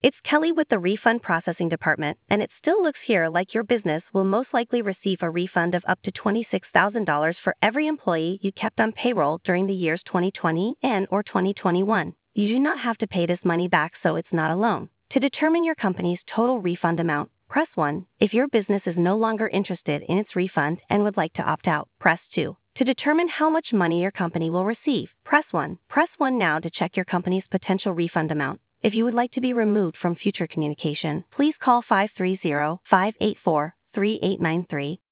It's Kelly with the Refund Processing Department, and it still looks here like your business will most likely receive a refund of up to $26,000 for every employee you kept on payroll during the years 2020 and or 2021. You do not have to pay this money back, so it's not a loan. To determine your company's total refund amount, press 1. If your business is no longer interested in its refund and would like to opt out, press 2. To determine how much money your company will receive, press 1. Press 1 now to check your company's potential refund amount. If you would like to be removed from future communication, please call 530-584-3893